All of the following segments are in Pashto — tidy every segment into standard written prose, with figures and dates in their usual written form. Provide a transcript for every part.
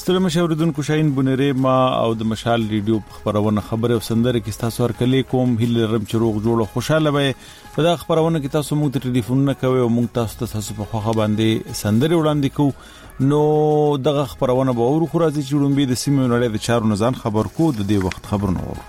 ستړي مشاوردونکو شاهین بونری ما او د مشال ریډیو خبرونه خبره او سندره کې تاسو ورکلې کوم هیله رم چروغ جوړ خوشاله وي په دا خبرونه کې تاسو موږ ته ټلیفون کوي او موږ تاسو په خوخه باندې سندره وړاندې کوو نو دغه خبرونه به ورو خو راځي چې ډومبي د سیمې نړۍ د چارو نزان خبر کو د دې وخت خبرونه ورو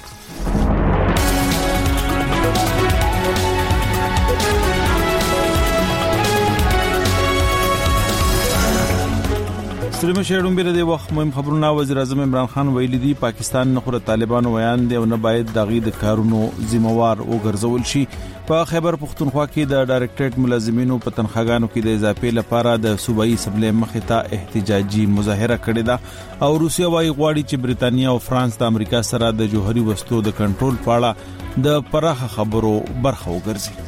سلام شهرون بیره دی وخت مهم خبرونه وزیر اعظم عمران خان ویلي دي پاکستان نه خو طالبانو ویان دی او نه باید دغه د کارونو ذمہوار وګرځول شي په خیبر پختونخوا کې د ډایریکټریټ ملازمینو په تنخواګانو کې د اضافه لپاره د صوبایي اسمبلی مخې ته احتجاجي مظاهره کړې ده او روسیا وايي غواړي چې بریتانیا او فرانس د امریکا سره د جوهري وسلو د کنټرول په اړه د پراخه خبرو برخه وګرځي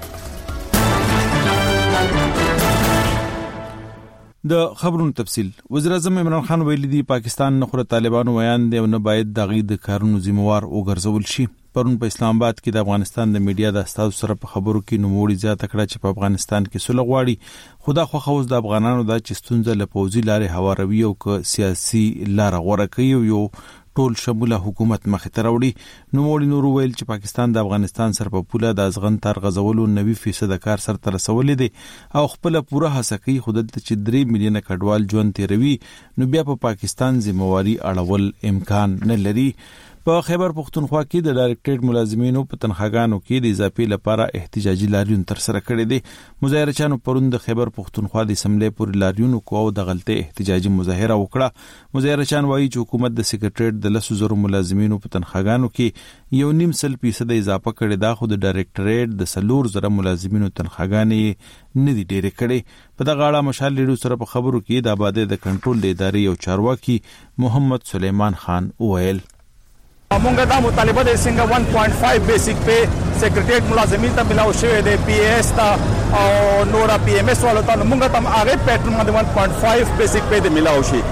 د خبرونو تفصيل وزیر اعظم عمران خان ویلي دي پاکستان نه خو طالبانو ویان دی او نه باید دغه د کارونو ذمہوار وګرځول شي پرون په اسلام آباد کې د افغانستان د میډیا د استاد سره په خبرو کې نوموړي زیاته کړه چې په افغانستان کې صلح غواړي خدا خو خوځ د افغانانو د چستونځ له پوزي لارې هواروي او ک سیاسي لار غوړه کوي یو ټول شموله حکومت مخ ته راوړي نوموړي نور ویل چې پاکستان د افغانستان سره په پوله د ازغن تر غزولو 90% کار سره تر رسولې دي او خپل پوره هڅه کوي خودت چې 3 میلیونه کډوال ژوند تیروي نو بیا په پاکستان ذمہواری اړول امکان نه لري په خیبر پختونخوا کې د ډایریکټریټ ملازمینو په تنخواګانو کې د اضافه لپاره احتجاجي لاریون تر سره کړي دي مظاهرچانو پرون د خیبر پختونخوا د اسمبلی پر لاریون کو او د غلطه احتجاجي مظاهره وکړه مظاهرچان وایي چې حکومت د سیکریټریټ د 100,000 ملازمینو په تنخواګانو کې 1.5% اضافه کړي دا خو د ډایریکټریټ د 4,000 ملازمینو تنخواګانې نه دي ډېرې کړي په دغه اړه مشال لیډو سره په خبرو کې د آبادی د کنټرول د ادارې او چارواکي محمد سلیمان خان وویل مونږه دا مطالبه د څنګه 1.5 بیسیک پی سیکریټریټ ملازمین ته ملاو شوی دی پی ایس ته او نورا پی ایم ایس والو ته مونږه تم هغه پیټرن باندې 1.5 بیسیک پی د ملاو شي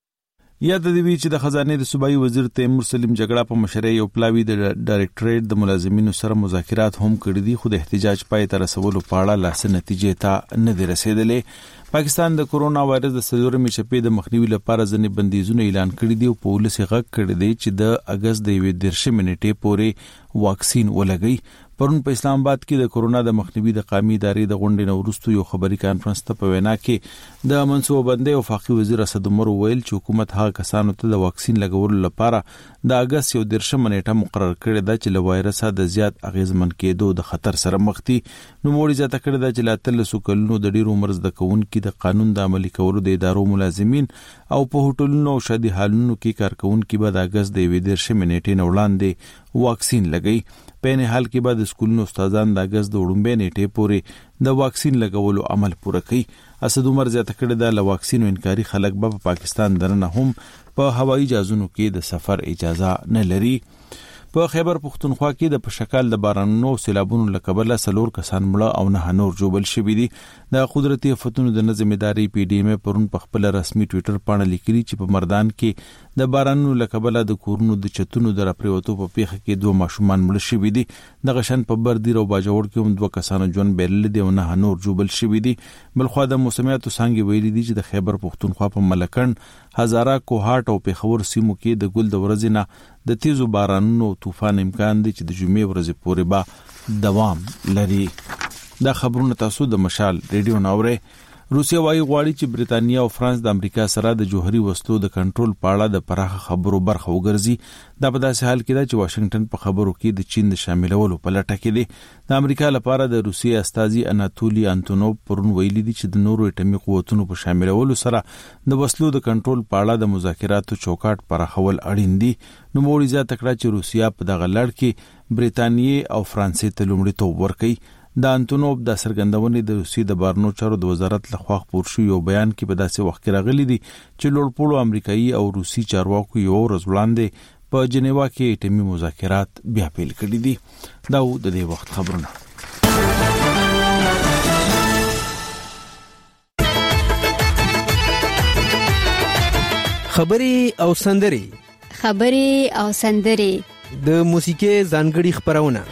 یا د دې چې د خزانه د صوبایي وزیر تیمور سلیم جګړه په مشرۍ یو پلاوی د ډایریکټریټ د ملازمینو سره مذاکرات هم کړي دي خو د احتجاج پای ته رسولو په اړه لاس نتیجې ته نه دي رسیدلې پاکستان د کورونا وایرس د سلورمې چپې د مخنیوي لپاره ځنې بندیزونه اعلان کړي دي او په ولس غږ کړي دي چې د اگست د 10 منټې پورې واکسین ولګي پرون په اسلام آباد کې د کورونا د مخنیوي د قومي ادارې د غونډې نورستو یو خبري کانفرنس ته په وینا کې د منصوبه بندي او وفاقي وزیر اسد عمر ویل چې حکومت هغه کسانو ته د واکسین لګولو لپاره د اگست 10 منټه مقرر کړی دا چې له وایرس د زیات اغیزمن کېدو د خطر سره مخ دي نو موري زیاته کړی دا چې لا تل سکلونو د ډیرو عمر زده کوونکو د قانون د عملي کولو د ادارو ملازمین او په هوټلونو او شادي حالونو کې کارکونکو به د اگست د 10 منټې نه وړاندې واکسین لګي په نه حال کې به د سکولونو استادان د اگست د وړاندې نیټه پورې د واکسین لګولو عمل پوره کړي اسد عمر زیاته کړی دا له واکسینو انکاري خلک به په پاکستان درنه هم په هوایي جهازونو کې د سفر اجازه نه لري په خیبر پختونخوا کې د پشکال د بارانونو سیلابونو لکبله سلور کسان مړه او نه نور جوبل شوی دي د قدرتي آفتونو د نظم ادارې پی ډی ایم پرون په خپل رسمي ټوئیټر باندې لیکلي چې په مردان کې د بارانونو لکبله د کورونو د چتونو د راپریوتو په پیخه کې 2 ماشومان مړه شوی دي د غشن په بردیر او باجوړ کې هم 2 کسانو ژوند بیرل دي او نه نور جوبل شوی دي بلخو د موسمیاتو څنګه ویلي دي چې د خیبر پختونخوا په ملکن هزاره کوهاټ او پیښور سیمو کې د ګل د ورځې نه د تیزو بارانونو طوفان امکان دی چې د جمعې ورځې پورې به دوام لري دا خبرونه تاسو د مشال ریډیو ناوره روسیا وايي غواړي چې بریتانیا او فرانس د امریکا سره د جوهري وسلو د کنټرول په اړه د پراخه خبرو برخه وګرځي دا په داسې حال کې ده چې واشنگټن په خبرو کې د چین د شاملولو په لټه کې دی د امریکا لپاره د روسیې استازي اناتولي انتونوف پرون ویلي دي چې د نورو اټومي قوتونو په شاملولو سره د وسلو د کنټرول په اړه د مذاکراتو چوکاټ پراخول اړین دي نو موري زیاته کړه چې روسیا په دغه لړ کې بریتانیې او فرانسې ته لومړیتوب ورکړي د انتونوف د سرګندونې د روسي د بارنو چارو د وزارت لخوا خپور شو یو بیان کې په داسې وخت کې راغلي دي چې لوړپوړو امریکایي او روسي چارواکو یو ورځ وړاندې په جنیوا کې اټومي مذاکرات بیا پیل کړي دي دا د دې وخت خبرونه خبري او سندري د موسیقي ځانګړي خبرونه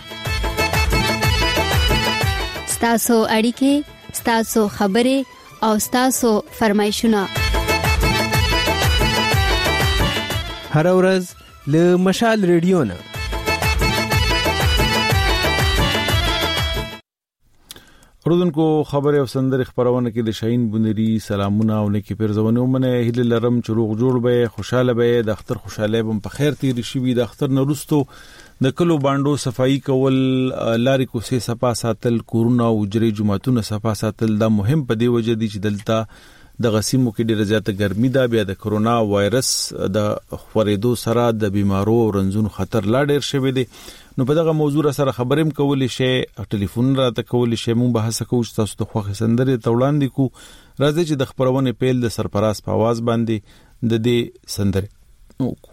ستاسو اړیکې ستاسو خبرې او ستاسو فرمایشونه هر ورځ له مشال ریډیو نه. اردوونکو خبره او سندرې خبرونه کې د شاهین بونری سلامونه او نیکی پرزونه ومنه هله لرم چې روغ جوړ به خوشاله به د اختر خوشاله بم په خیر تیر شي وي د اختر نرستو د کلو باندو صفائی کول لاري کوسه صفا ساتل کورونا او جری جمعتون صفا ساتل دا مهم په دی وجه دي چې دلته د غسیمو کې ډیره زیاته ګرمي ده بیا د کرونا وایرس د خورېدو سره د بیمارو او رنځونو خطر لا ډیر شوی دی. نو په دغه موضوع سره خبرېم کولې شي ټلیفون راته کولې شي مونږ بحث کوو چې تاسو ته خوښ سندرې توړاندې کو راځي چې د خبرونه پیل د سرپراز په आवाज باندې د دې سندرې وکړو.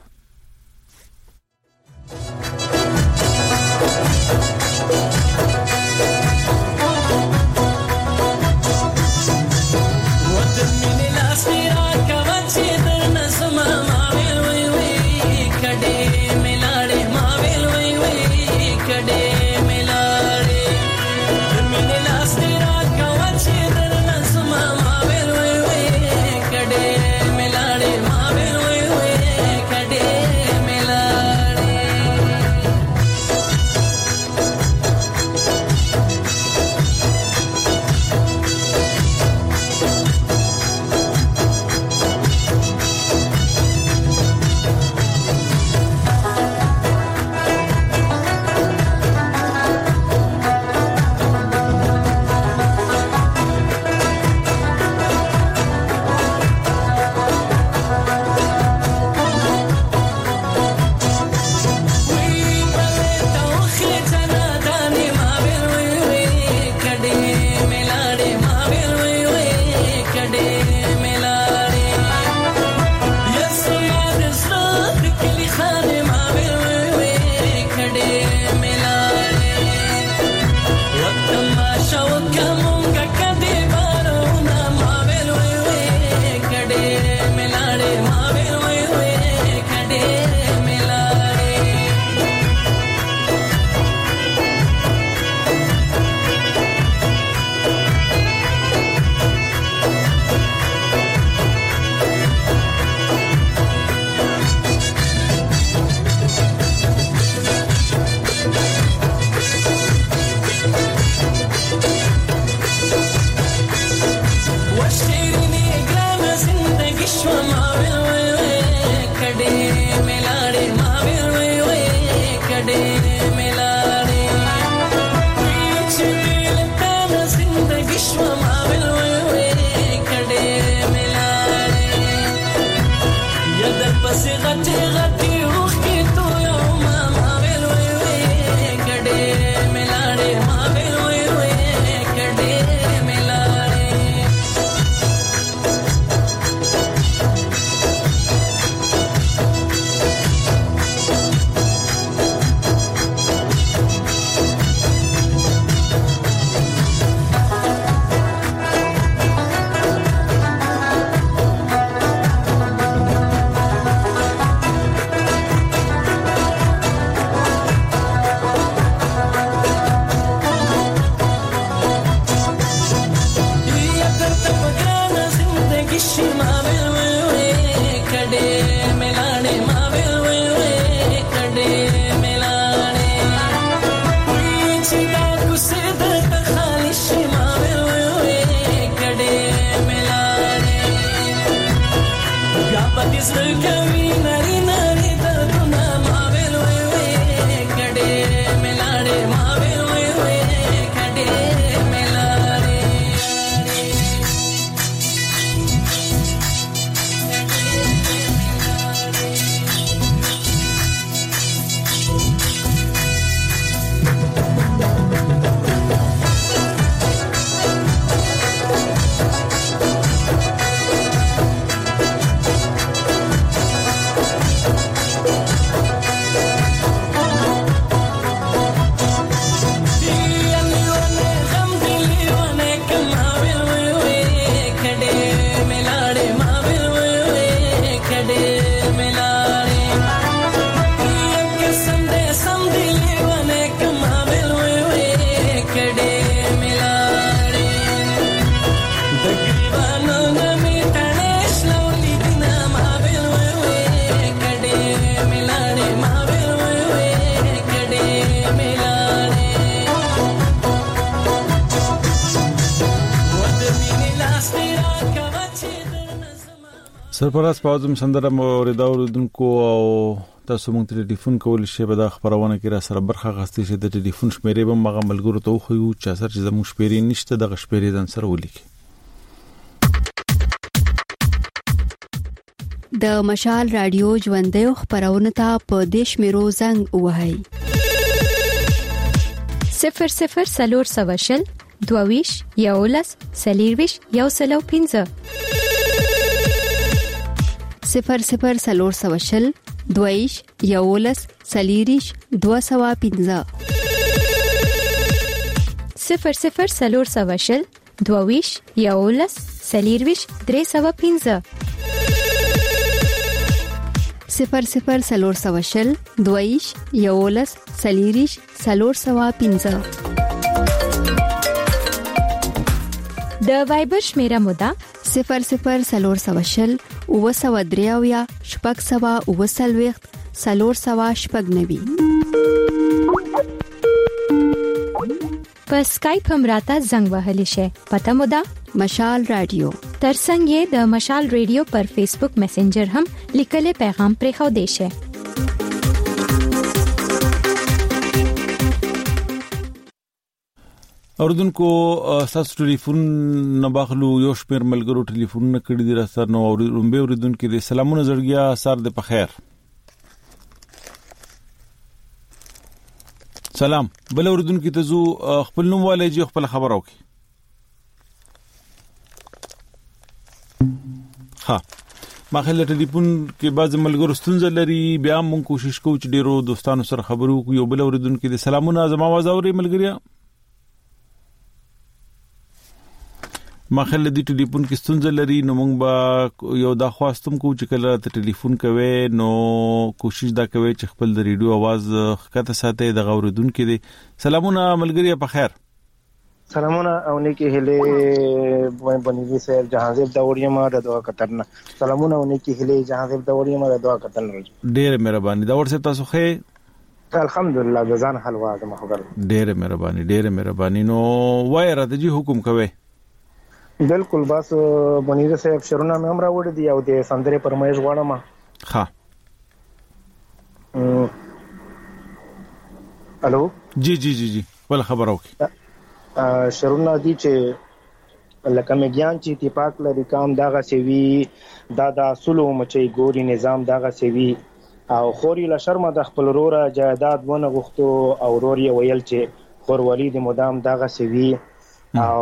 سرپرست په اعظم سندره اوریدونکو او تاسو مونږ ته ټلیفون کول شي په دا خبرونه کې را سره برخه غستې شي د ټلیفون شمیرې به مغه ملګرو ته خو یو چا سره چې زموږ شمیرې نشته د شمیرې ځان سره ولیکي. د مشال رادیو ژوندۍ خبرونه ته په دیش میرو زنګ وهاي 00 22 یولس سلیرویش یو سلو 15 00 22 یولس سلیریش 215 00 22 یولس سلیرویش 315 00 22 یولس سلیریش 315 د وایبر شمیره مودا 00 وسودریاویا شپږ سوا وسلويخت سلور سوا شپږ نوي. په سکایپ هم راته زنګ وهلی شي. پته مودا مشال رادیو. ترڅنګ د مشال رادیو پر فیسبوک میسنجر هم لیکلي پیغام پرې خو دی شي. اوردونکو تاسو ټلیفون نه باخلو یو شپیر ملګرو ټلیفون نه کړی دی راستر نو رومبه اوریدونکو دې سلامونه زړګیا سار دې په خیر. سلام بل اوریدونکو ته زو خپل نوم والي جی خپل خبر اوکي. ها ما خل ټلیفون کې باز ملګرو ستونزه لري بیا مونږ کوشش کوو چې ډیرو دوستانو سره خبرو کو یو بل اوریدونکو دې سلامونه زما आवाज اوري ملګریا. ما خل دې ټلیفون کې ستونزه لري نو مونږ با یو دا خواستم کو چې کله ته ټلیفون کوي نو کوشش دا کوي چې خپل د ریډیو आवाज خکته ساتي د غوړدونکو دې سلامونه ملګری په خیر. سلامونه او نیکی هله بنیوي سر جهانزیب داوړی ما د دعا کترنه سلامونه او نیکی هله جهانزیب داوړی ما د دعا کترنه ډېر مهرباني دا ورسره تاسو خې الحمدلله ځان حلوا د مخبر ډېر مهرباني نو وای را د جی حکم کوي بالکل بس بنیوي صاحب شرونه مې هم راوړی دی او د سندره پرمایش غواړم. ها الو جی ول خبر اوکي شرونه دي چې لکه مګیان چې اتفاق لري کام داغه سیوی دا سلو مچي ګوري نظام داغه سیوی او خوري له شرمه د خپل روره جایداد ونه غوښتو او روري ویل چې خور ولید مدام داغه سیوی او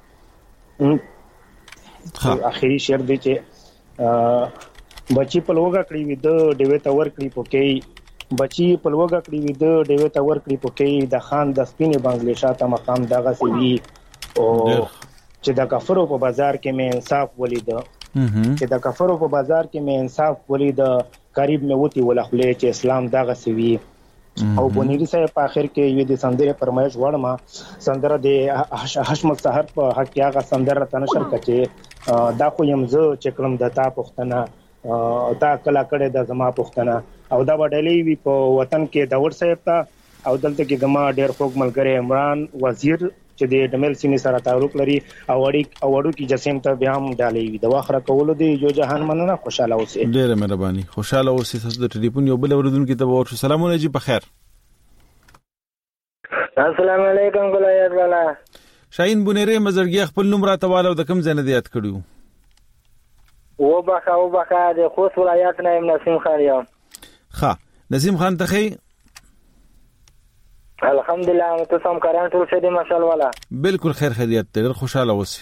اخیری شعر دی چې بچی په لوګه کړی وي د ډیوې تور کړی پوکي بچی په لوګه کړی وي د ډیوې تور کړی پوکي د خان د سپینې بنگلې شاته مقام دغه سوي او چې د کفرو په بازار کې مې انصاف ولید چې د کفرو په بازار کې مې انصاف ولید قریب مې وتی ولخلې چې اسلام دغه سوي او بنيري صاحب په اخر کې یو د سندره پرمایش وړما سندره د حشمت سحر په حق کې هغه سندره تنشر کچې دا خو يم زه چې کلم د تا پښتنه دا کلا کړه د زما پښتنه او دا وډلې وی په وطن کې داور صاحب ته او دلته کې زما ډېر خوږ ملګری عمران وزیر چې د ډمل سینې سره تعلق لري او وړو کې جسم ته بیا هم ډالې وي د واخره کولو دی جو جهان مننه خوشاله اوسئ. ډېر مهرباني خوشاله اوسئ. تاسو د ټلیفون یو بل اوریدونکو ته ورته سلامونه جی په خیر. السلام علیکم ګلایت والا شاهین بنيري مزرګي خپل نوم راتواله د کم ځنه دیات کړیو و بخا د خوست ولایت نه نسیم خان یم. ها نسیم خان ته خی الحمدلله ته سم کاران ټول شه دي ماشاء الله بالکل خیر خیریت ډېر خوشاله اوسئ.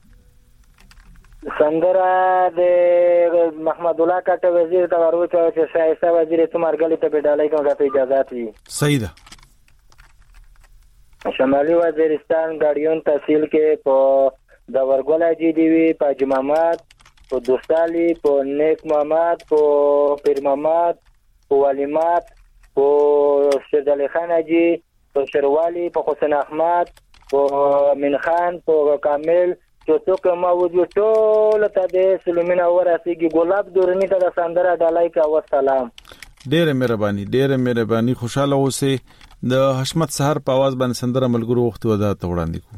سندره د محمد الله کټ وزیر ته ورته چې شایسته وزیر ته مرګلی ته بدالای کوم غته اجازه وي. صحیح ده. شمالي وزیرستان ګاډیون تحصیل کې په د ورګولا جی دی وی په جماعت په دوستالي په نیک محمد په پیر محمد په ولیمات په شهید علي خان جی په شروالي په حسین احمد په من خان په کامل چې څوک ما وجو ټول ته د سلمین اوراسيږي ګلاب دورني ته د سندره ډالای کا والسلام. ډېر مهرباني خوشاله اوسئ. د حشمت سحر په आवाज باندې سندره ملګرو وخت ودا ته وړاندې کو.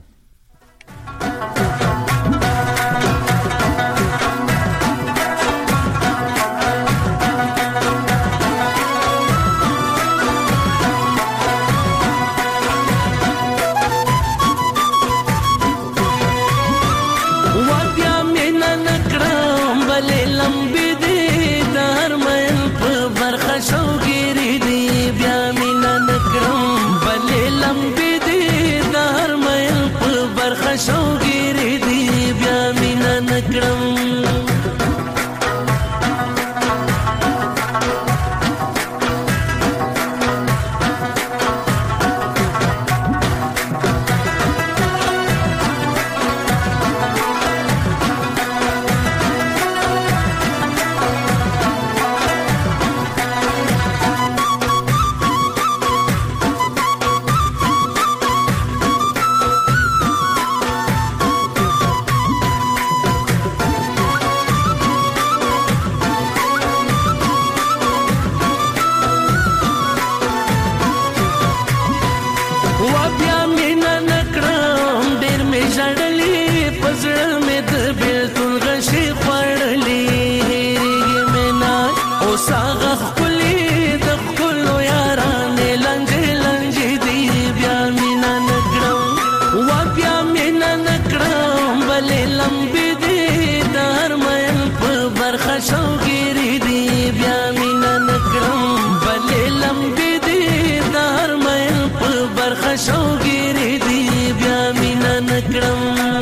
وا بیا مینا نکړم ډېر می ژړلې پزړه مې د بیلتون غشي خوړلې هېرېږي مې نه اوس هغه ښکلې د ښکلو یارانې لنجې لنجې دي بیا مینا نکړم وا بیا مینا نکړم بلې لمبې دي د هر مین په برخه شوګیرې دي بیا مینا نکړم بلې لمبې دي د هر مین په برخه شوګیرې دي بیا مینا نکړم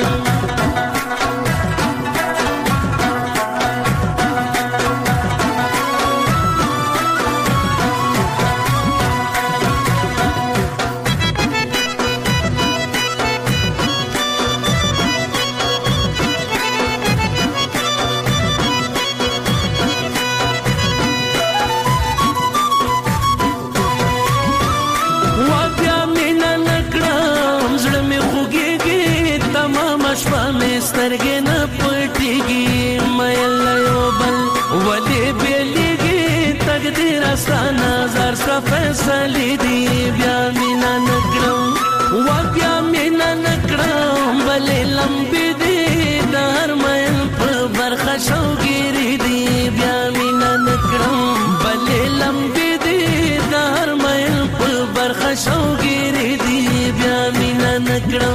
سترګې نه پټېږي مېل یو بل ولې بېلېږي تقدیر ستانه زر سره فیصلې دي بیا مینا نکړم وا بیا مینا نکړم بلې لمبې دي د هر مین په برخه شوګیرې دي بیا مینا نکړم بلې لمبې دي د هر مین په برخه شوګیرې دي بیا مینا نکړم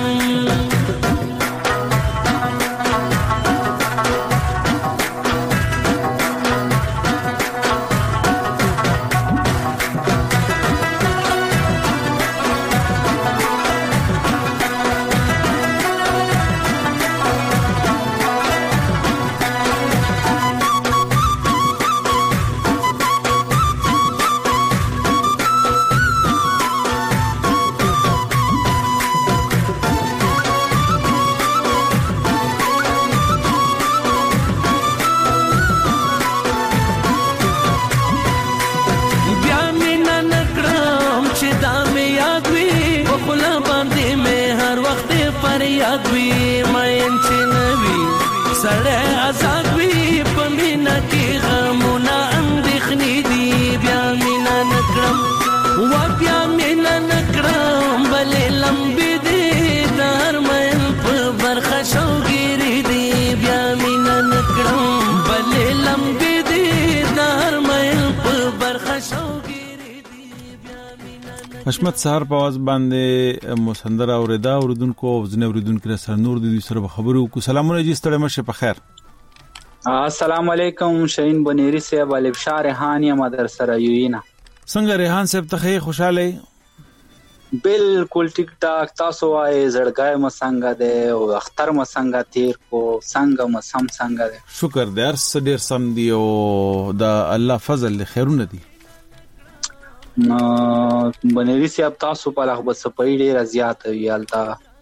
یاد وی مین چې نوی سړی آزاد وی په مینا کې غمونه اندېښنې دي بیا مینا نکړم وا بیا مینا نکړم بلې لمبې دي د هر مین په برخه شوګیرې دي بیا مینا نکړم بلې لمبې دي د هر مین په برخه شوګیرې دي بیا مینا حشمت سهار په आवाज باندې مسندره اوریدا اوردونکو او ځنه اوردونکو سره نور د دې سره خبرو کو سلامونه جی ستړي مشه په خیر السلام علیکم شاهین بنيري صاحب الابشار ریحانی مدر سره یوینا څنګه ریحان صاحب ته خوشاله بالکل ټیک ټاک تاسو وای زړګای مسنګه ده او اختر مسنګه تیر کو څنګه مسم څنګه ده شکر دې ارس ډیر سم دی او دا الله فضل خیرونه دي نو بنيري صاحب تاسو په لغه بسپړې ډیر زیات ویالتا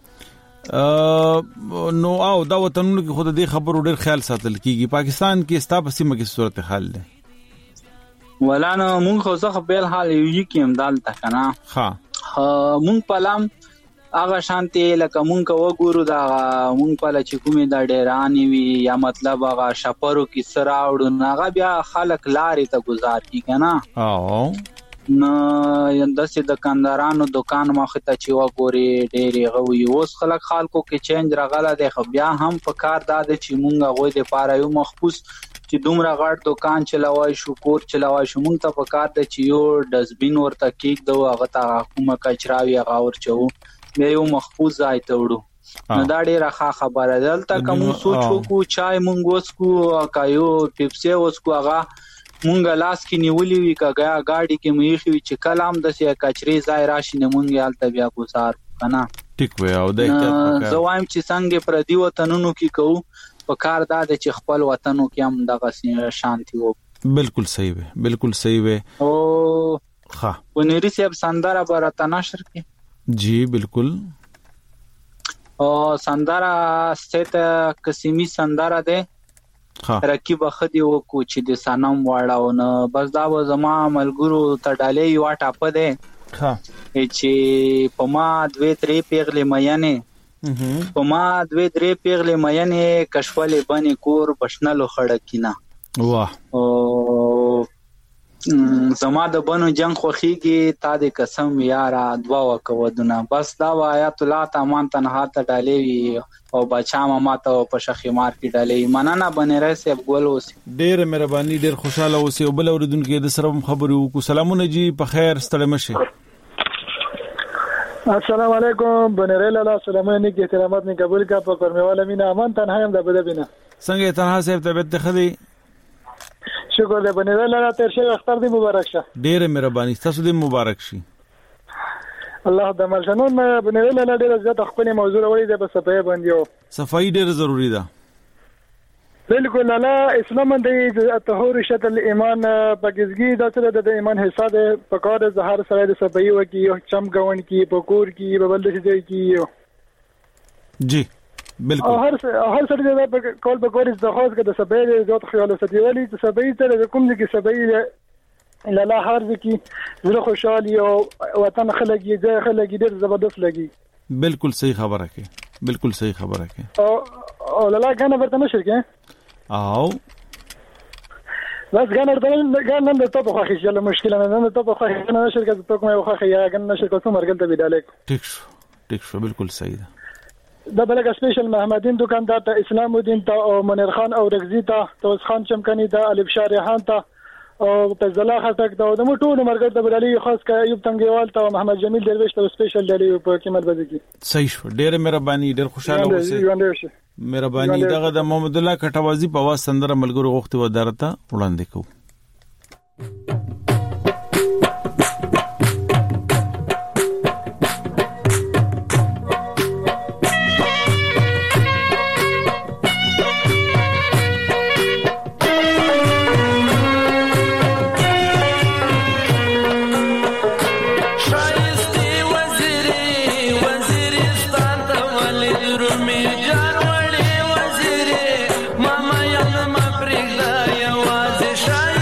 نو او دا وطنونو کې خود دې خبرو ډیر خیال ساتل کیږي پاکستان کې ستا په سیمه کې صورتحال ده ولانا مونږ خو ځخ بیل حال یو کې امدال تکنا ها مونږ پلام هغه شانتي لکه مونږ وګورو دا مونږ په لچ کومې دا ډیرانی وی یا مطلب هغه شپرو کې سراوډ هغه بیا خلک لارې ته گزار کی کنه او نو یندسې دکاندارانو دکان مخه ته چې وګوري ډېری غوي اوس خلک خلکو کې چینج راغله د بیا هم په کار داده چې مونږ غوي د پاره یو مخصوص چې دومره غټ دکان چلوای شو کور چلوای شو مونږ ته په کار د چې یو ډسبین ورته کېک دو هغه ته کومه کچراوي هغه ورچو مې یو محفوظ ځای ته وړو نو دا ډېره ښه خبره ده دلته کوم سوچ وکړو چای مونږ وسکو کایو پیپسي وسکو هغه مونږ لاس کې نیولې وی کګه گاډي کې مې خو چې کلام د سې کچري ځای راشي نه مونږ یالته بیا گزار کنه ټیک وې او د احتیاط زوایم چې څنګه پر دی وطنونو کې کو په کار داده چې خپل وطنو کې هم دغه شانتي وو بالکل صحیح وې بالکل صحیح وې او ها ونيري صاحب سندره برته نشر کې جی بالکل او سندره ست قسمی سندره ده رکیب خدي وکو چې د سنم واړاو نه بس دا و زما ملګرو ته ډالې یو ټاپه ده ها چې پما 2-3 پیغلې مېنه پما 2-3 پیغلې مېنه کشولې باندې کور بشنلو خړکینا واه او زما د بنو جنگ خوخیږي تا د قسم یارا دوا وکودونه بس دا آیات الله تامان تنها ته ډالې او بچا ما ته په شخمار کې ډالې مننه بنره سیب ګول اوس ډېر مهرباني ډېر خوشاله اوسې او بل اوریدونکو د سره خبرو کو سلامونه جی په خیر ستړي مشه السلام علیکم بنره لاله سلامونه کې احترامات نه قبول کا په کرمواله مینا امان تنها هم د بده بنا څنګه تنها صاحب طبيعت خدي شکر دې بنره لاله تر شه اختر دې مبارک شه ډېر مهرباني تاسو دې مبارک شي الله د ملجنون بنره لاله ډېر زیات خپل موضوع وړي د صفای باندې او صفای ډېر ضروری ده بالکل لا اسلام د طهور شتل ایمان پاکیزګي د سره د ایمان حصہ ده پکار زهر سره د صفای وکي او چم غون کی پکور کی ببل شي کی جی بالکل هر سره د کول پکور د خاص د صفای د ذات خیال ستیولي د صفای سره کوم ځکه صفای لا هر ځکه زړه خوشالي او وطن خلګي ځای خلګي ډېر زبردست لګي بالکل صحیح خبره کې بالکل صحیح خبره کې او لا غنه ورته نشر کې او بس غنه نن ته په خوښي چې له مشکل نه ته په خوښي نه نشر کې ته کومه خوښي یا غنه نشر کوم مرګل ته بداله ټیک شو بالکل صحیح ده د بلګ سپیشل محمدین دکاندار ته اسلام الدین ته او منیر خان او رغزی ته توس خان چمکنی ته الف شارحان ته او تزلا خټک ته د موټو مرګ ته بداله خاص کا ایوب تنگیوال ته محمد جمیل درویش ته سپیشل دی په قیمت بځي کی صحیح شو ډېر مهرباني ډېر خوشاله اوسئ مهرباني دغه د محمد الله کټوازی په واس سندره ملګرو غوښتي ودارته وړاندې کو شای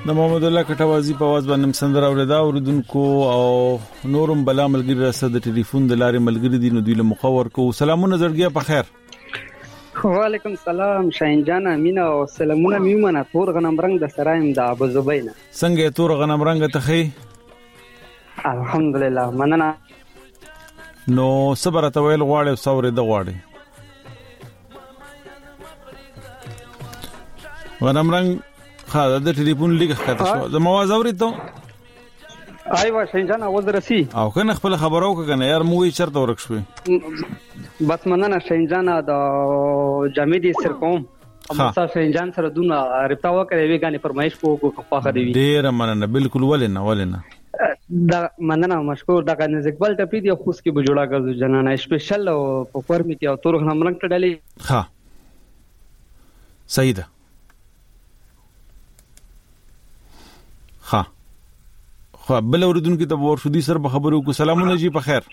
د محمد الله کټوازی په आवाज باندې سندره اوریدا اوردونکو او نورم بلا ملګری راسه د ټلیفون د لارې ملګری دي نو دوی له مخور کو سلامونه زړګیا په خیر. وعلیکم السلام شاهین جان امینه او سلامونه میمنه تور غنم رنگ د سرایم د ابو زبینه. څنګه تور غنم رنگ ته خي؟ الحمدلله مننه. نو صبر ته ویل غواړي او سورې د غواړي غنم رنگ خاله د ټلیفون لیک ښکته شو د مواز اورېدو ایوه شاهین جان اول درسي او کنه خپل خبرو کنه یار موږ چرته ورک شوې بس مننه شاهین جان د جامدي سر کوم امسا شاهین جان سره دونه رپتا وکړې وی غانې فرمایش کو خواخه دی ډیر مننه بالکل ولنه دا مننه مشکور دا کنه زقبال ټپی دی خوس کې بجوړه غزو جنانه سپیشل په فورمي کې او تور هم رنگ ټډلې ها صحیح ده ها خو بل اوردونکو ته ورشودي سره په خبرو کو سلامونه جی په خیر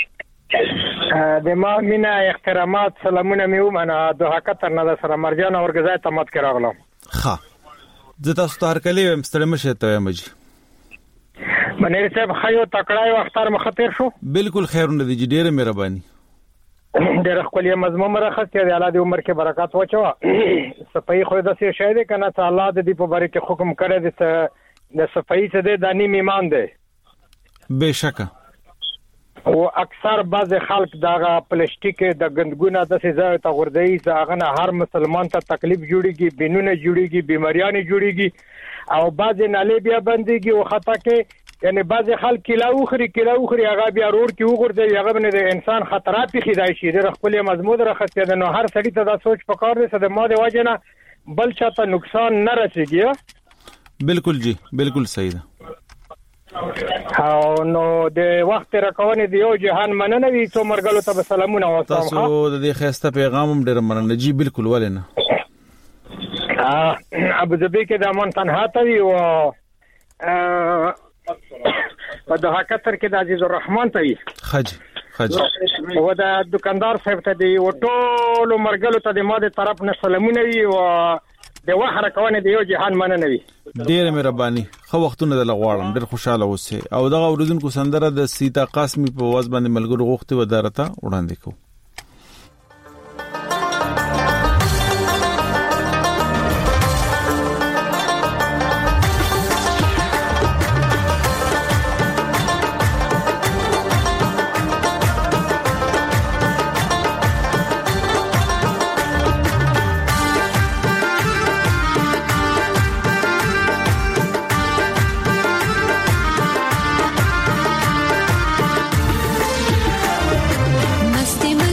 د ما مینا احترامات سلامونه میوم انا دوه کتر نه سره مرجان اورګزای ته مت کراغلم ها زه تاسو ته هر کله مستړی مشه ته مجي منیر صاحب خایو تکړای وختار مخاطر شو بالکل خیرونه دي ډیره مهرباني ډېر خپل مضمون مرخص دی الله دې عمر کې برکات وچو صفای خو د څه شاید کنه ته الله دې په باره کې حکم کړی د صفای څه د دانی ایمان دی بشکه او اکثر بعض خلک دغه پلاستیک د غندګونه د سزا ته غردي ځاغه نه هر مسلمان ته تکلیف جوړيږي بینونه جوړيږي بیماریاں جوړيږي او بعض نالي بیا بنديږي او خطا کې یعنی بعض خلک کلاوخري هغه بیا رور کې وګرځي هغه باندې د انسان خطرات خېدای شي د خپل مضمون راخته نو هر سړی ته دا سوچ پکار دی چې د ماده واجنه بل چاته نقصان نه رسیږي. بالکل جی بالکل صحیح ده او نو د وخت راکونه دی یو جهان مننه وي څو مرګلو ته سلامونه واسطه تاسو د دې خسته پیغام هم ډیر مننه جی بالکل ولنه ابو ظبي کې د امن تنها ته وي او په دغه کتر کې د عزیز الرحمن ته وي خج او د دکاندار صاحب ته دی او ټول مرګلو ته د ماده طرف نه سلامونه وي او د وخت راکونه دی یو جهان مننه وي ډیر مهرباني خو وختونه د لغواړم ډیر خوشاله اوسه او دغه اوریدونکو سندره د سیتا قاسمی په واز باندې ملګرو غوښتي ودارته وړاندې کو मस्ती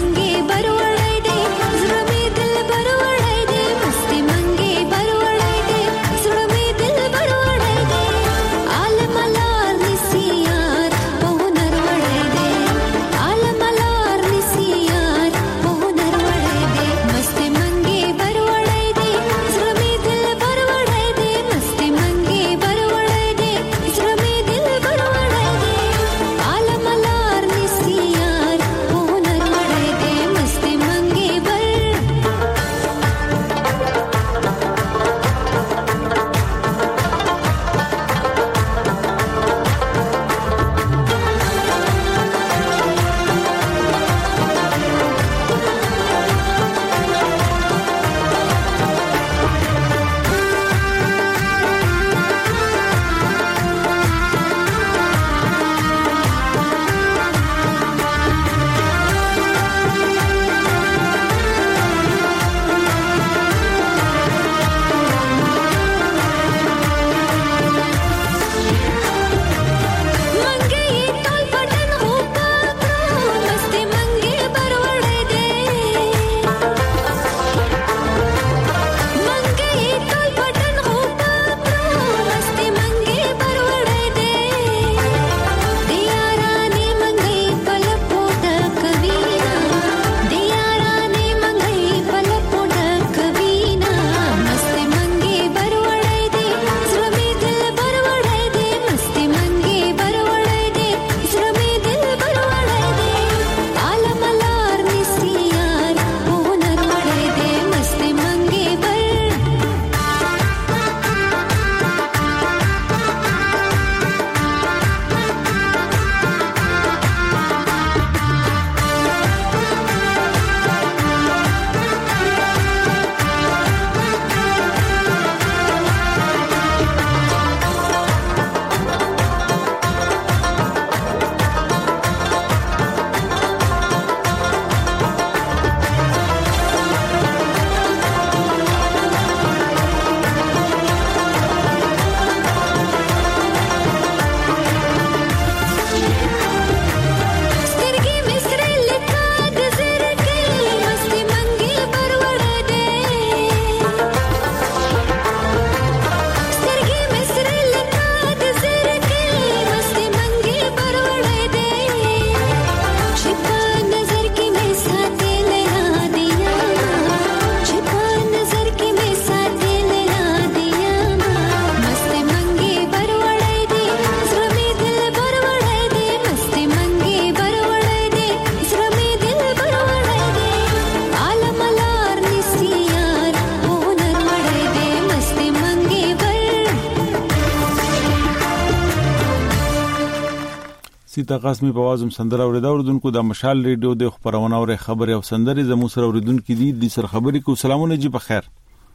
سیتا قاسمی په आवाज هم سندره اوریدا اوردونکو د مشال ریډیو د خبرونه او خبري او سندري زمو سره اوریدونکو دي د سر خبري کو سلامونه جی په خیر.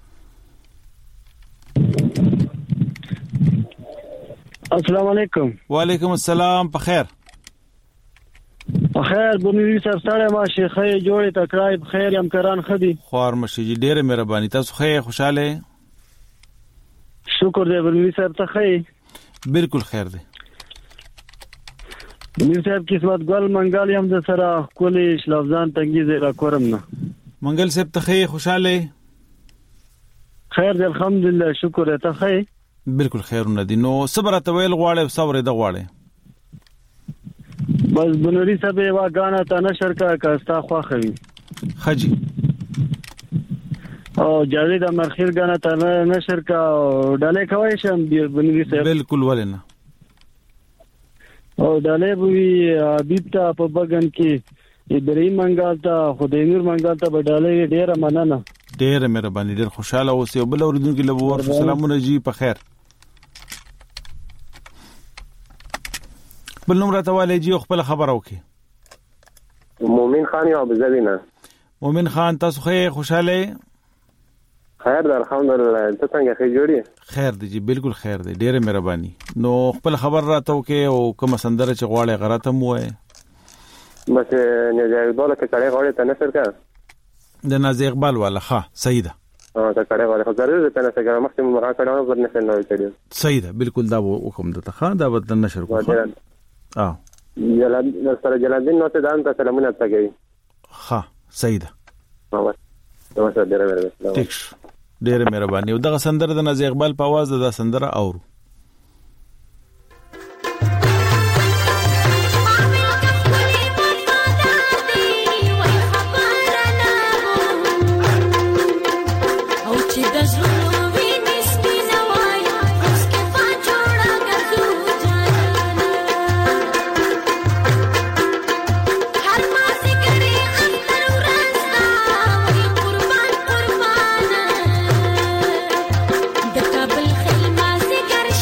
السلام علیکم. وعلیکم السلام. په خیر بخیر بنوي سر سره ما شیخه جوړه تکرای بخیر یم کران خدي خوار مشي جی ډیره مهرباني تاسو خیر خوشاله شکر دې بنوي سر ته خیر بالکل خیر دی بنوي صاحب قسمت ګل منګال یم د سره کولې لفظان تنګیز را کورم نه منګل صاحب ته خیر خوشاله خیر دې الحمدلله شکر ته خیر بالکل خیرونه دي نو صبر ته ویل غواړي صبر دې غواړي بس بنوري صاحب وا غانا ته نشر کا کاستا خو خوي خجي او جاوید مرخیر غانا ته نشر کا ډاله کوي شم بنوري صاحب بالکل ولنه او ډاله بوي حبيب ته په بغن کې ابراهيم منګال ته خدای نور منګال ته ډاله ډیره مننه ډیره مهرباني ډیر خوشاله اوسئ او بل اوریدونکو له ور سلامونه جی په خیر بل نمبر ته والي جی خپل خبر اوکي مومن خان یو بزوینه مومن خان تاسو خیر خوشاله خیر در الحمدلله ته څنګه خیر جوړی خیر دی جی بالکل خیر دی ډیره مهرباني نو خپل خبر راته وکي او کوم سندره چې غواړي غراته مو وای بس نه ځای دوله کې کړي غواړي ته نشر کا د ناز اقبال والا ها صحیح ده ته کړي غواړي خو ضروري ته نشر کا مخکې مو راکړو پر نشر نه وکړي صحیح ده بالکل دا حکم ده ته دا به نشر کوه جلالدین نو ته دان ته سلامونه تاګي ها صحیح ده نو څه ډېر مهرباني او دغه سندره د ناز اقبال په आवाज د سندره اورو د کابل خلما سي ګر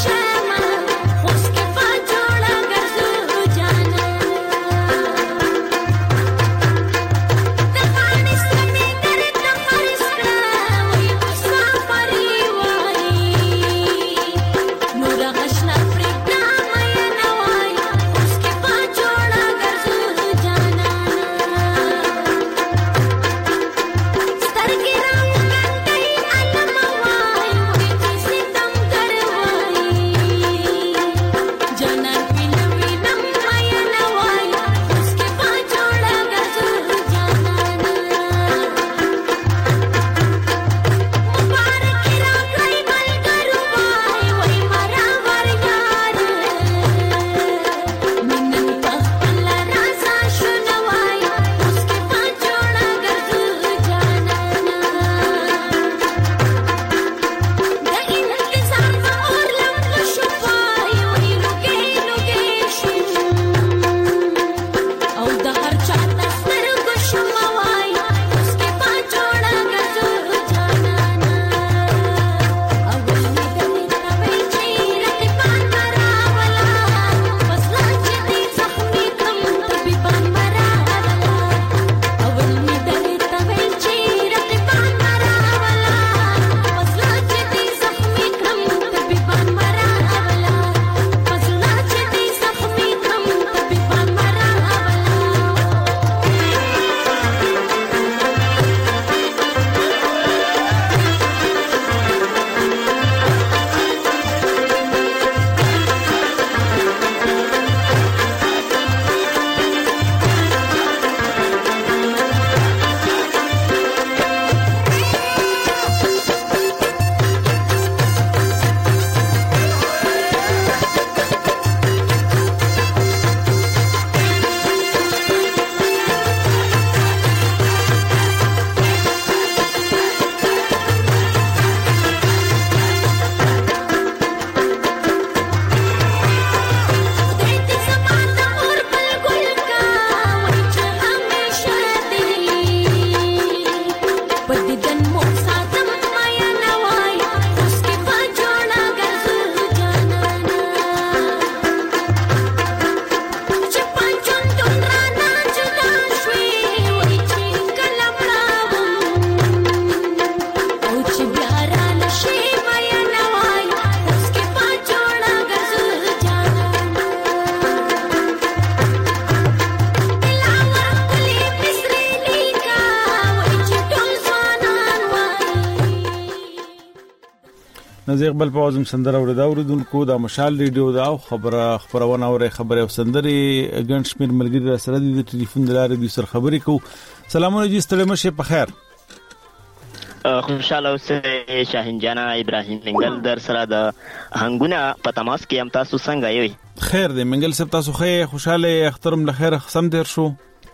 زه خپل په وزم سندره اوریدونکو د مشال ریډیو دا خبرونه او خبره او سندري ګڼ شمیر ملګری سره د ټلیفون د لارې د سر خبرې کو. سلامونه جی ستړي مشه په خیر. خوشاله اوسئ شاهین جانا ابراهیم منګل در سره د هنګونه په تماس کې هم تاسو څنګه یوي؟ خیر دی منګل صاحب تاسو خیر خوشاله اخترم له خیر سم دیر شو.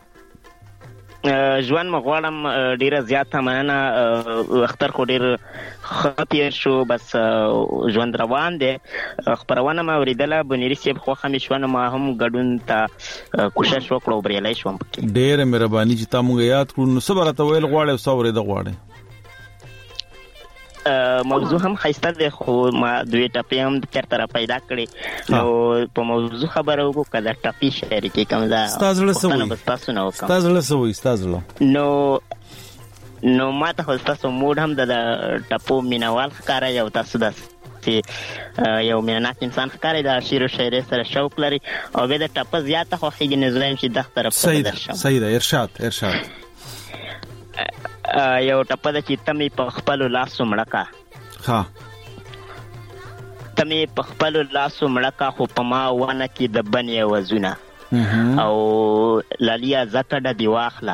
ژوند مغواړم ډیره زیاته مننه اختر خو ډیر خطیر شو بس ژوند روان دی. خبرونه ما اوریدله بنيري صاحب خو همیشونه ما هم ګډون ته کوشش وکړو بریالي شوم. ډیره مهرباني چې تاسو موږ یاد کړو. نو صبر ته ویل غواړم او صبر د غواړم. موضوع هم خیسته ده خو ما دوی ټاپي هم چرته را پیدا کړي نو په موضوع خبره وکړو کله ټاپي شریکي کوم دا تاسو له سوي نو ما ته تاسو موډ هم د ټاپو مینوال ښکارا یو تاسو د یو مینناک انسان ښکاري د شعر او شاعري سره شوق لري او به د ټاپه زیاته خو خېږي نظام چې د طرف ته درشم. صحیح ده ارشاد یو ټپه ده چې تمې په خپلو لاسو مړکا تمې په خپلو لاسو مړکا خو په ما ونه کې د بنې وزونه او لالیا زکډه دی واخلا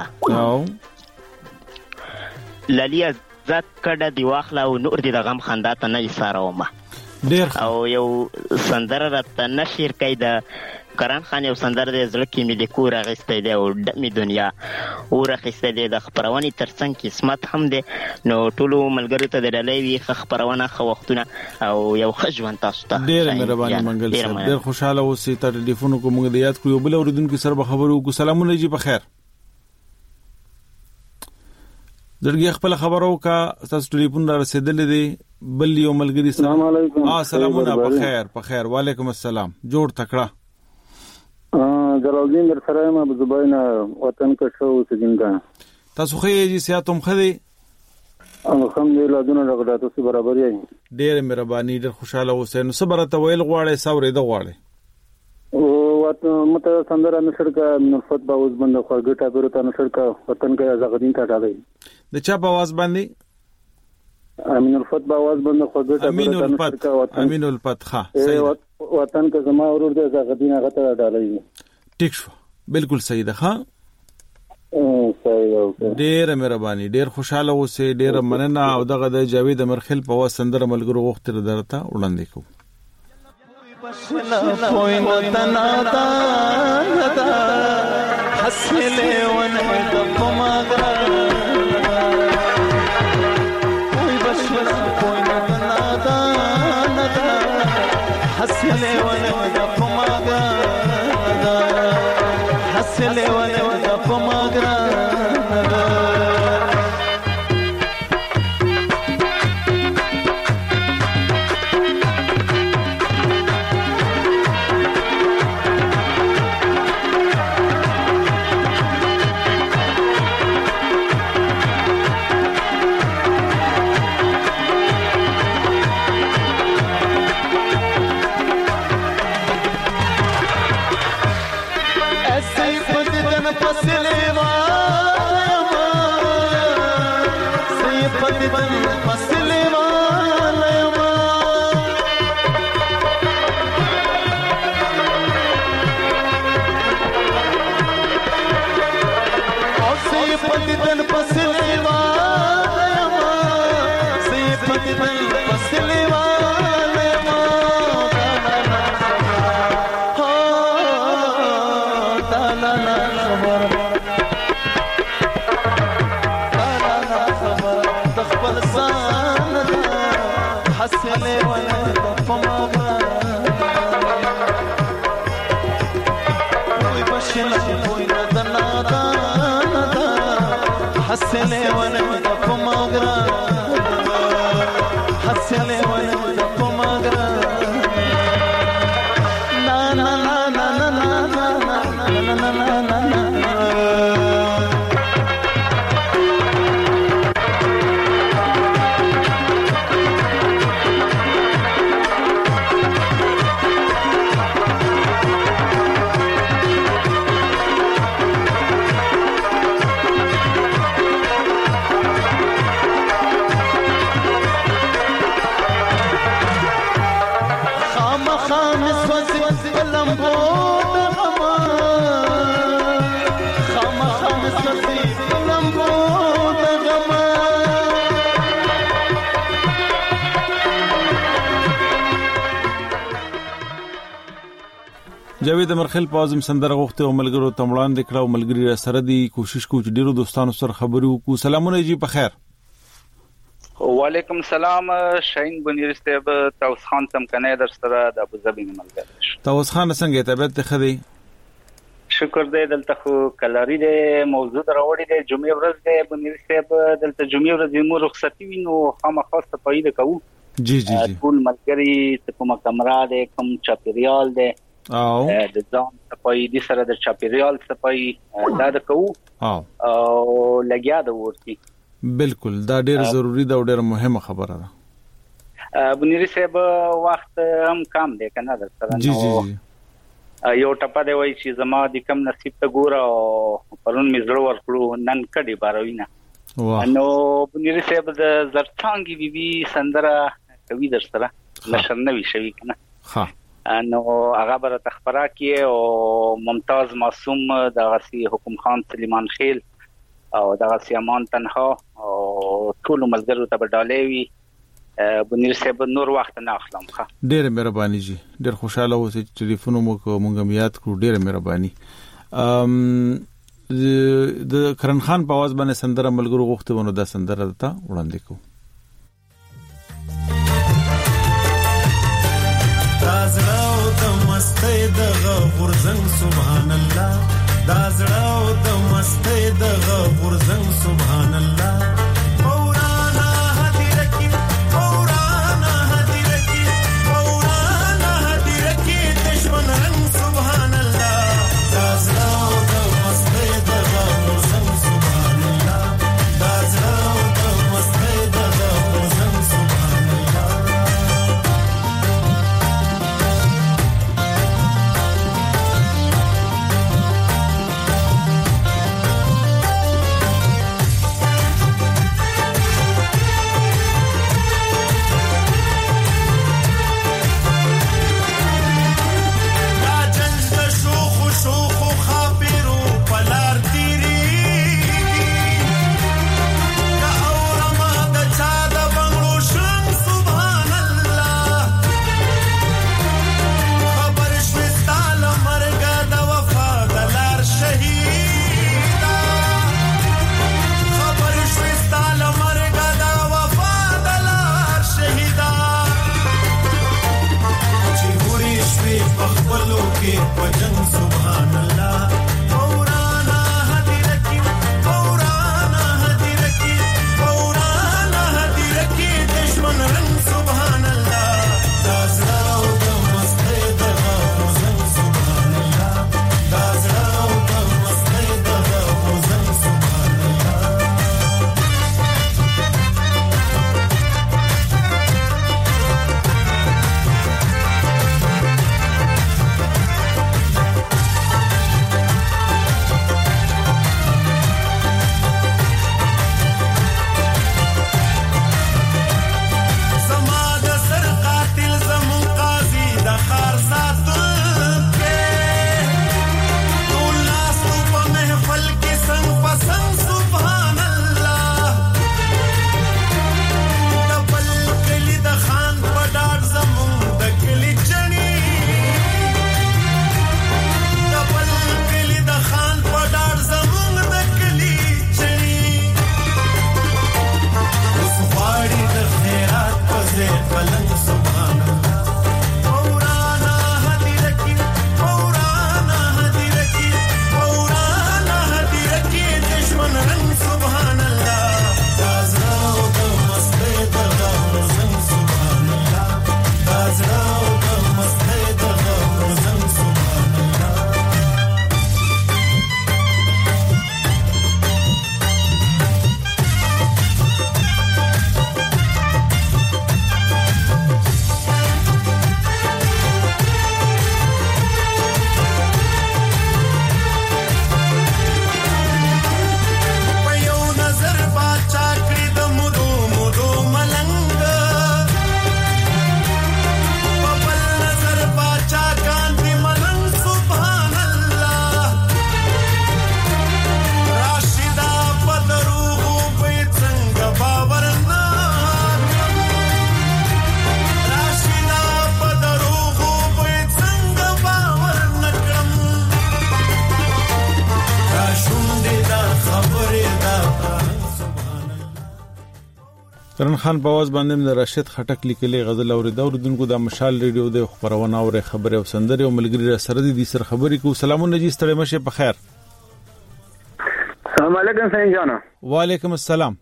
لالیا زکډه دی واخلا او نور دی د غم خندا ته نه ایسارومه ډیر او یو سندره راته نشیر کوي د کران خان یو سندره د زړه کې مې د کور اغستی دی او دمې دنیا اور اخیستی دی د خپرونې ترڅنګ قسمت هم دی. نو ټولو ملګرو ته د ډالۍ وي ښه خپرونه ښه وختونه او یو ښه ژوند تاسو ته. ډېره مهرباني منګل صاحب ډېر خوشحاله اوسئ. تا ټلیفون وکړو موږ د یاد کړو یو بل اورېدونکي سره به خبرې وکړو. سلامونه جي په خیر. زړګي خپل خبرو کا تاسو ټلیفون را رسیدلې دی بل یو ملګری السلام علیکم. سلامونه په خیر وعلیکم السلام جوړ تکړه. جلالدین در سره ما زباینا وطن کا شو سجنګا تاسو خو یې سیاتم خدي الحمدلله دونه لګړه تاسو برابر یې. ډېر مهرباني ډېر خوشاله اوسئ. نو صبر ته ویل غواړي سورې د غواړي او وته مت سندره نشړکا نفت باوز بند خو ګټه پرته نشړکا وطن کا زغدین ته ډالې د چا په आवाज باندې امین الفت باواز بند خو ګټه پرته نشړکا امین الفت ښه وطن کا زما ورور د زغدین هغه ته ډالې ټیک شو بالکل صحیح ده. ډېر مهرباني ډېر خوشاله اوسئ. ډېر مننه او دغه د جاوید امرخیل په واسه سندره ملګرو وخت درته وړاندې کوم. سوځي لمبو د غما خامخا سوځي لمبو د غما جاوید مرخل پازم سندره غوښته او ملګرو تمړان د کړه او ملګری سره دی کوشش کوو چې ډیرو دوستانو سره خبرو کو. سلامونه جی په خیر. وعلیکم السلام شاهین بنیر صاحب توس خان تم کنه در سره د ابوظبي ملګری. توس خان څنګه طبيعت خدي؟ شکر دې دلته خو کلاری دې موضوع دراوړې دې جمعې ورځ دې بنیر صاحب دلته جمعې ورځ مو رخصتي وینو خامخا صفایي کوو. جی جی جی ټول ملګری ته کومه کمره دې کوم چاپیریال دې او د ځان صفایي دې سره د چاپیریال صفایي دا د کوو او لګیا د ورتي. بالکل دا ډیر ضروری ده او ډیر مهمه خبره ده. بنیر صاحب وخت هم کم دی کنه در سره. جی جی یو ټپه دی وای چې زما د کم نصیب ته ګوره او پرون می زړه ورکړو نن کډي باروینه. نو بنیر صاحب د زرڅانګي بیبي سندره کوي در سره نشر نوي شوی کنه. ها نو هغه بر تخبره کې او ممتاز معصوم د غسی حکم خان سلیمان خیل او د غسی امان تنها او ټول ملګرو ته بدالې وي. بنیر صاحب نور وخت نه اخلم. ښه ډېر مهرباني جی ډېر خوشاله اوسئ چې ټلیفون مو مونږ یاد کړو. ډېر مهرباني. د کرن خان په आवाज باندې سندره ملګرو غوښته ونه دا سندره دته وړاندې کو. دازړاو د مستۍ د غورزنګ سبحان الله دازړاو د مستۍ د غورزنګ سبحان الله مولانا هدیرکی مولانا هدیرکی مولانا هدیرکی دشمن رنگ سبحان الله دازړاو د مستۍ د غورزنګ سبحان الله دازړاو د مستۍ د غورزنګ سبحان الله کرن خان په आवाज باندې د راشد خټک لیکلي غزل اوریدونکو د مشال ریډیو د خبرونه او خبره او سندره او ملګری سره دي سر خبرې کو. سلامونه جی ستړي مشه په خیر. السلام علیکم سین جانا. وعلیکم السلام.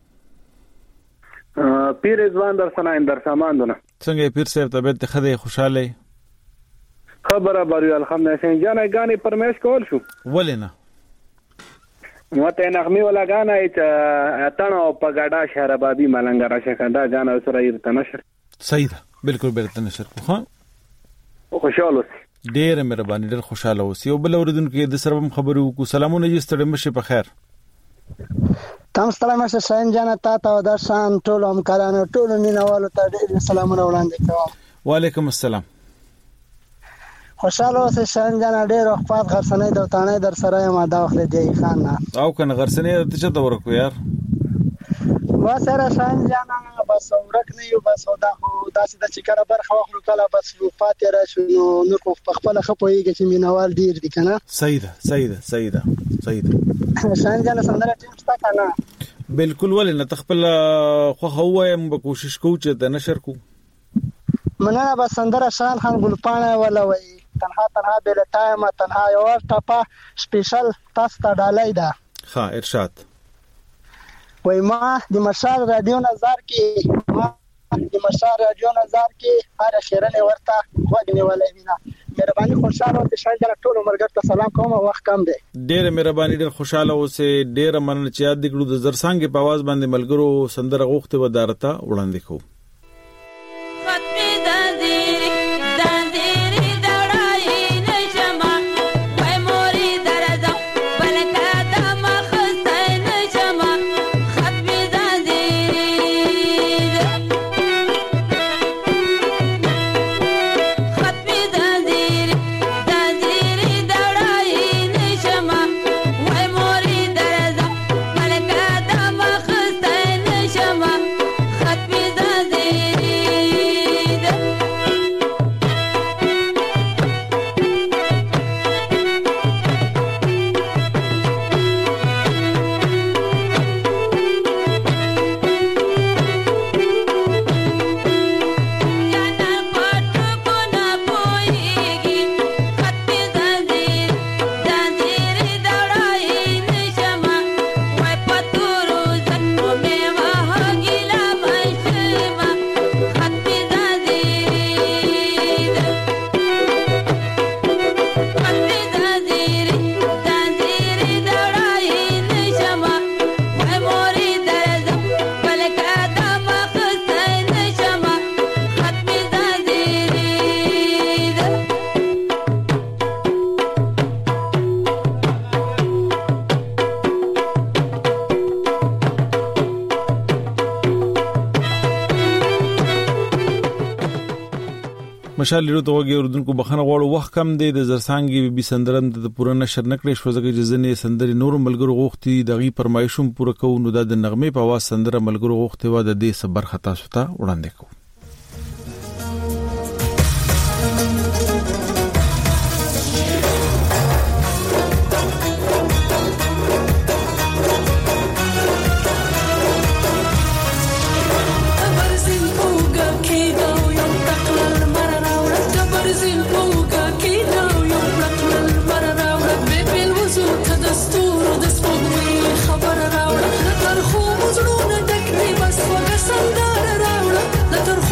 پیر ځوان در سنا اندر ساماندونه. څنګه پیر صاحب طبيعت خدای خوشاله؟ خبره بری الحمدلله. سین جانا غاني پرمیش کول شو. ولنه مته نغمه ولا غانا چې اتنه په ګډا شهرابادي ملنګ راشه کنده جانا سره یې تنشر. صحیح ده بالکل بیرته نشر کو. ها خوشاله اوسئ. ډېر مهرباني ډېر خوشاله اوسئ. او بل اوریدونکو د سره خبرو کو. سلامونه جی ستړي مشه په خیر. تم ستړي مشه سین جانا تا د شان ټول همکارانو ټول مینوالو ته ډېر سلامونه وړاندې کوم. وعلیکم السلام. خوشاله اوسئ سین جانا ډېر وخت غرسنې د تانه در سره ما دا وخت دی خان نه او کنه غرسنې ته څه دور کو یار وا سره سین جانا بس ورک نه یو بس دا داسې د چکر برخه واخلو کله بس فاتحه راشو نو په خپل خپويږي چې مینوال ډیر دي کنه. صحیح ده سین جانا سندره ټیم ستا کنه بالکل ولنه تخپل خو هوایم به کوشش کوو چې د نشر کو مننه. بس سندره شان خان ګلپانه ولا وای تنها بل تایم تنها یو ټاپا سپیشل تاسو ته ډالای دا. ها ارشاد وای ما د مشال رادیو نظر کې هر خیرنه ورته وګنی ولای وینا. مهرباني خوشاله او شان جنا ټول مرګ ته سلام کوم. وخت کم دی. ډېر مهرباني ډېر خوشاله اوسه. ډېر مننه چې یاد دګړو د زرسانګ په आवाज باندې ملګرو سندره غوښته ودارته وړاندې کو. مشال ریډیو ته وګورئ اردوونکو بخنه غواړو وخت کم دی د زرسانګي بي سندرم د پوره نشر نکړې شو ځکه چې ځنې سندري نور ملګرو غوښتي دغه فرمایشوم پوره کوو نو د نغمه په आवाज سندره ملګرو غوښتي و د دې صبر خطا ستا وړاندې کوو. خبر راوړه تر خو مزړونه ټک دی بس وګ سندره راوړه تر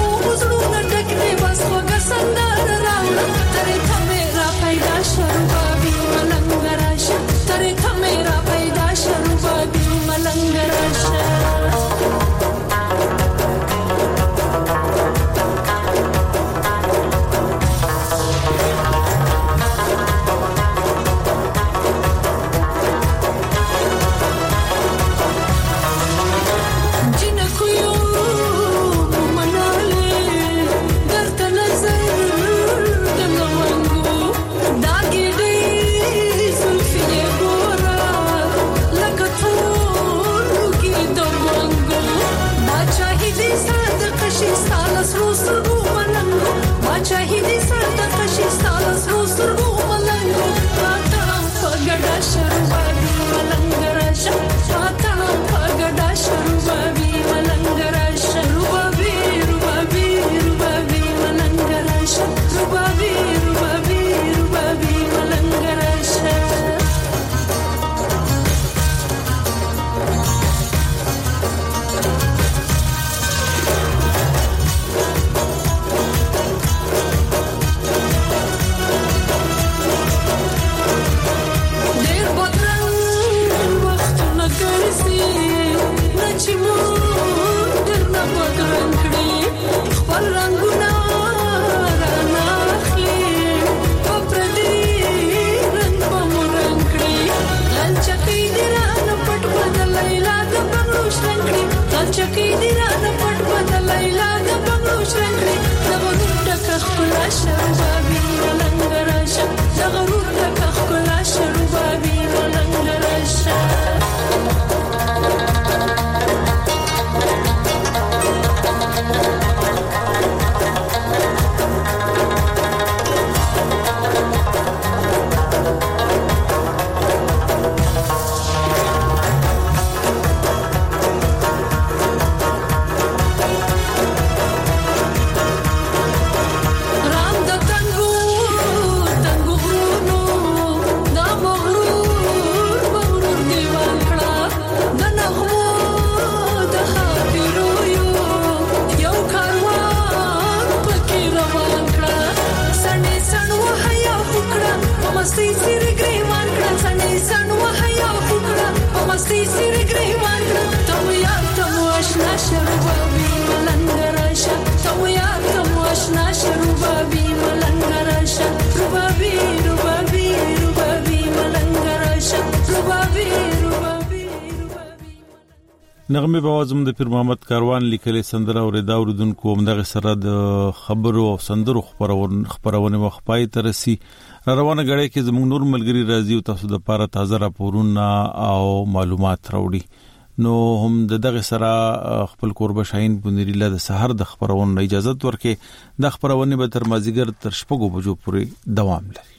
نغمه بوازم د پیر محمد کاروان لیکلې سندره اوریدا اوردونکو همدغه سره د خبرو او سندرو خبرونه مخپای ترسي روانه غړې کې زموږ نور ملګری راځي او تاسو د پاره تازه راپورونه او معلومات راوړي. نو هم دغه سره خپل قربه شاهین بنریلا د سحر د خبرونو اجازه ورکې د خبرونه به تر مازیګر تر شپږو بجو پورې دوام لري.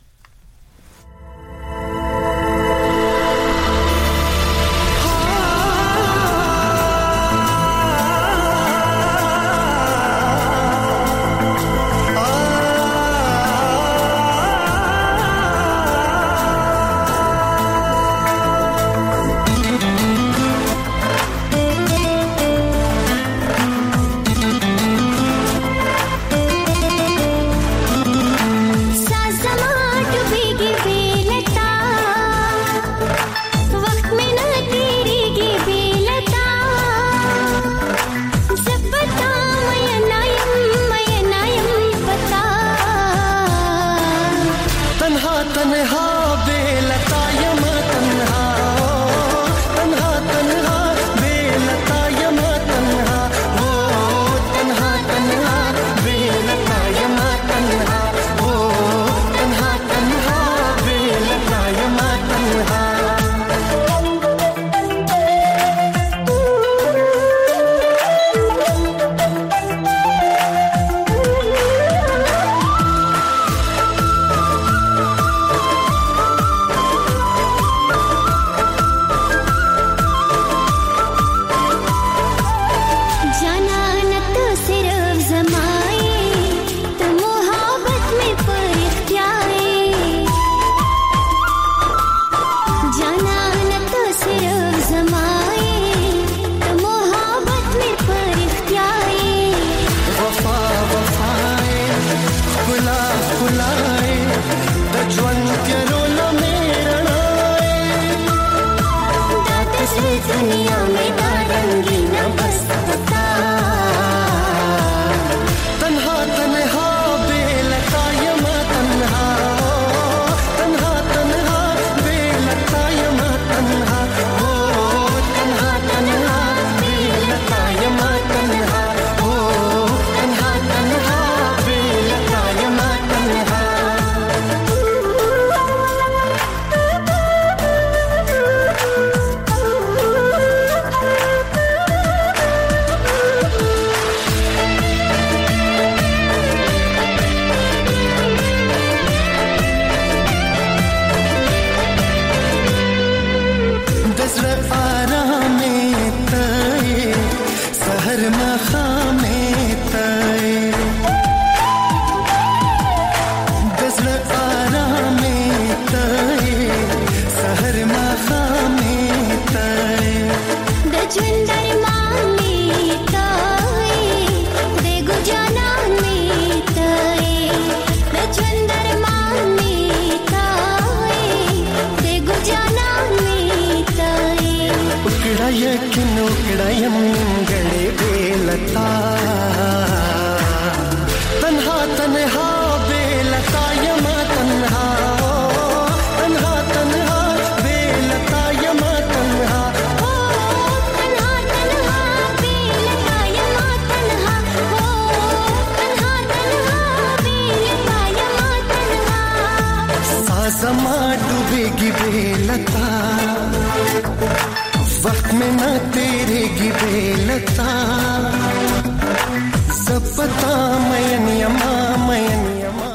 वक्त में न तेरे गिरे लता सब पता मयन यमा